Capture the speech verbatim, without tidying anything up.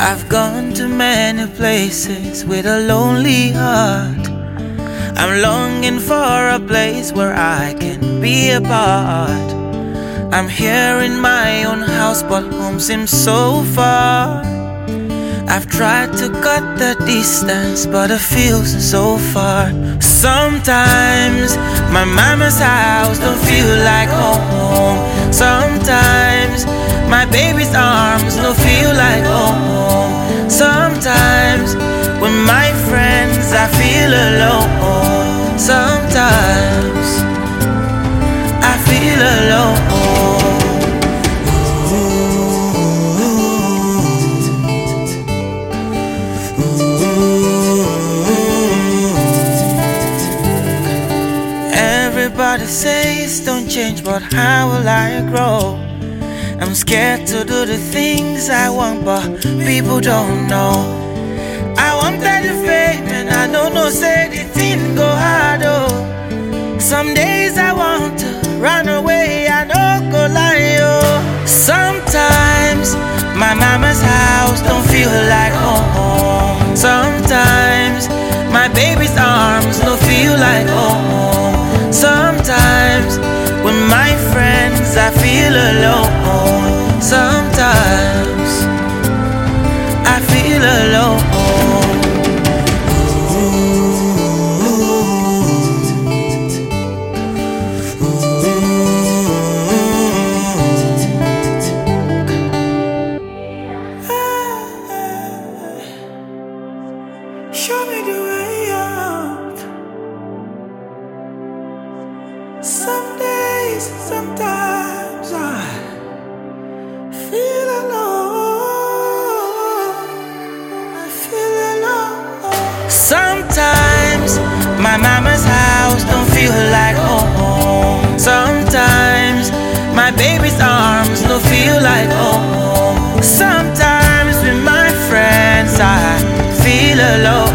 I've gone to many places with a lonely heart. I'm longing for a place where I can be apart. I'm here in my own house, but home seems so far. I've tried to cut the distance, but it feels so far. Sometimes my mama's house don't feel like home. Sometimes my baby's arms don't feel like home. Sometimes with my friends I feel alone. Sometimes I feel alone. Everybody says don't change, but how will I grow? I'm scared to do the things I want, but people don't know. I wanted the fame and I don't know, say the thing go hard, oh. Some days I want to run away, I don't go lie, oh. Sometimes my mama's house don't feel like home. Sometimes my baby's arms don't feel like home. Sometimes with my friends I feel alone. Sometimes I feel alone. Show me the way out. Some days, sometimes I feel alone. I feel alone. Sometimes my mama's house don't feel like home. Sometimes my baby's arms don't feel like home. Sometimes with my friends I feel alone.